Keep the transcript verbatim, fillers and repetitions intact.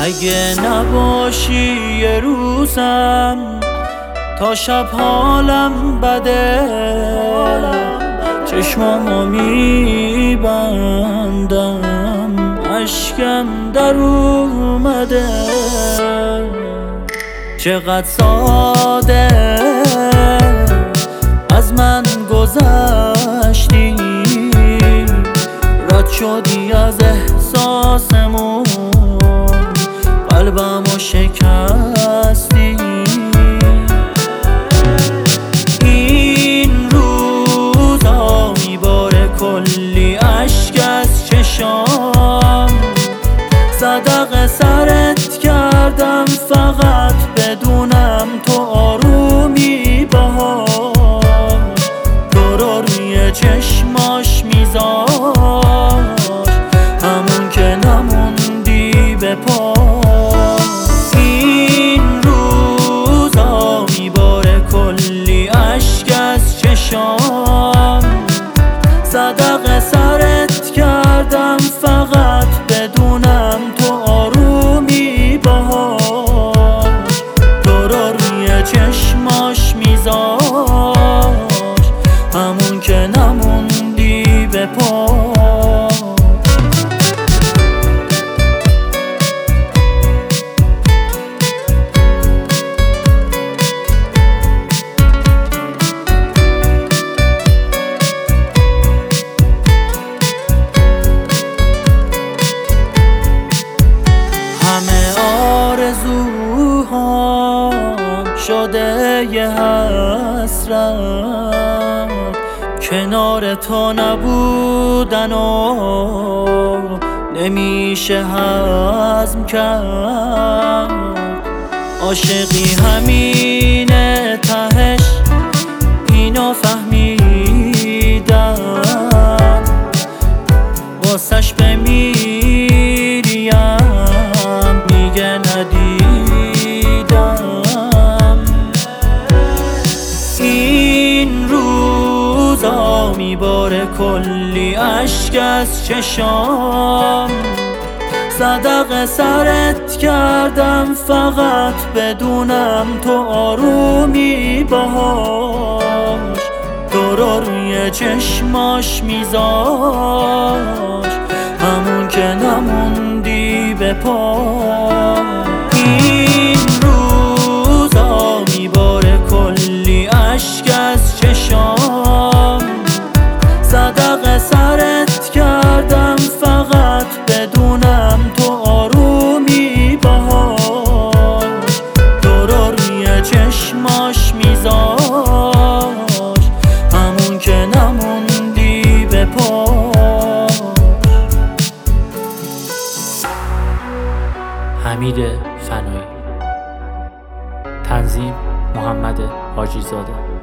اگه نباشی یه روزم تا شب حالم بده، چشمامو میبندم اشکم در اومده. چقدر ساده از من گذشتی، رد شدی از احساسمون، قلبمو شکستی. این روزا میباره کلی اشک از چشام، صدقه سرت کردم فقط بدونم تو آرومی باهاش. تو رو روی چشماش میذاش همون که نموندی به پا. این روزا میباره کلی اشک از چشام، صدقه سرت کردم فقط بدونم تو آرومی باهاش. تو رو روی چشماش میذاش همون که نموندی به پا. آرزوهام شده یه حسرت، کنار تو نبودن و نمیشه هضم کرد. عاشقی همینه تهش، اینو فهمیدم، واسش بمیریم میگه ندیدم. این روزا میباره کلی اشک از چشام، صدقه سرت کردم فقط بدونم تو آرومی باهاش. تو رو روی چشماش میذاش همون که نموندی به پا. این روزا میباره کلی اشک از چشام، صدقه سرت کردم فقط بدونم تو آرومی باهاش. تو رو روی چشماش میذاش همون که نموندی به پا. حمید فنایی، تنظیم محمد حاجی زاده.